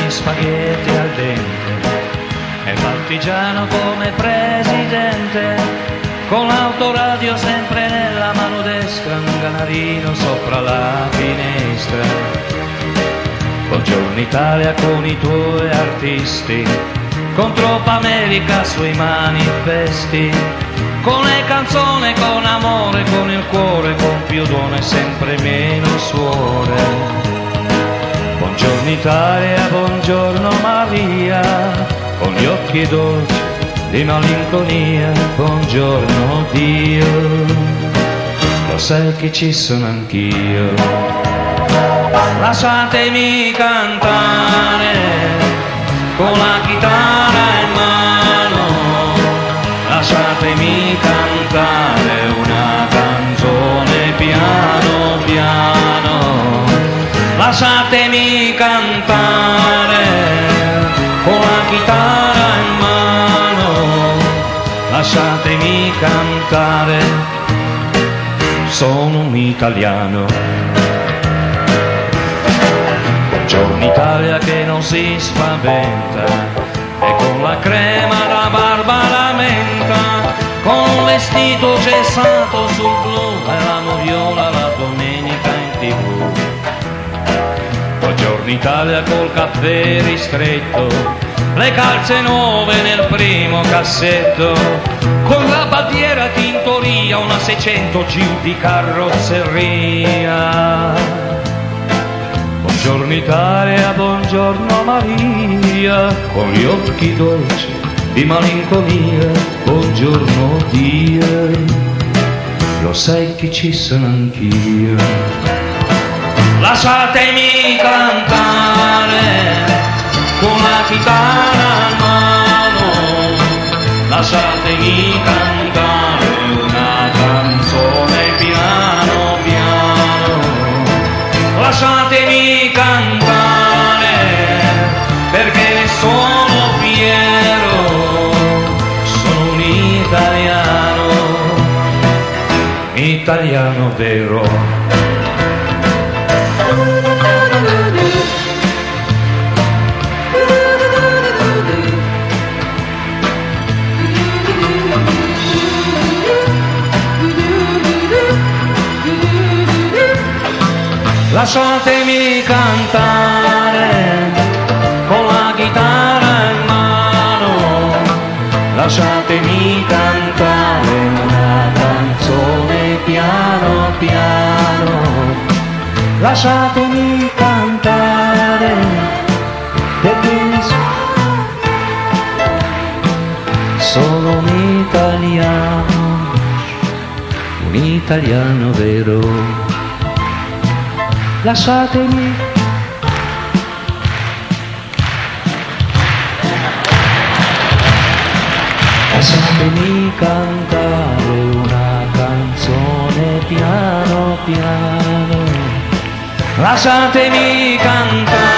gli spaghetti al dente, è partigiano come presidente, con l'autoradio sempre nella mano destra, un canarino sopra la finestra. Buongiorno Italia con i tuoi artisti, con troppa America sui manifesti, con le canzoni, con amore, con il cuore, con più donne, sempre meno suore. Buongiorno Italia, buongiorno Maria, con gli occhi dolci di malinconia, buongiorno Dio, lo sai che ci sono anch'io. Lasciatemi cantare con la chitarra in mano, lasciatemi cantare una canzone piano piano, lasciatemi cantare con la chitarra in mano, lasciatemi cantare, sono un italiano. Buongiorno Italia che non si spaventa, e con la crema la barba la menta, con un vestito gessato sul blu e la moviola la domenica in TV. Buongiorno Italia col caffè ristretto, le calze nuove nel primo cassetto, con la bandiera tintoria, una 600 giù di carrozzeria. Buongiorno Italia, buongiorno Maria, con gli occhi dolci di malinconia, buongiorno Dio, lo sai che ci sono anch'io. Lasciatemi cantare con la chitarra in mano, lasciatemi cantare una canzone piano piano, lasciatemi cantare perché ne sono fiero, sono un italiano vero. Lasciatemi cantare con la chitarra in mano, lasciatemi cantare una canzone piano piano, lasciatemi cantare perché sono un italiano vero. Lasciatemi cantare una canzone piano piano, lasciatemi cantare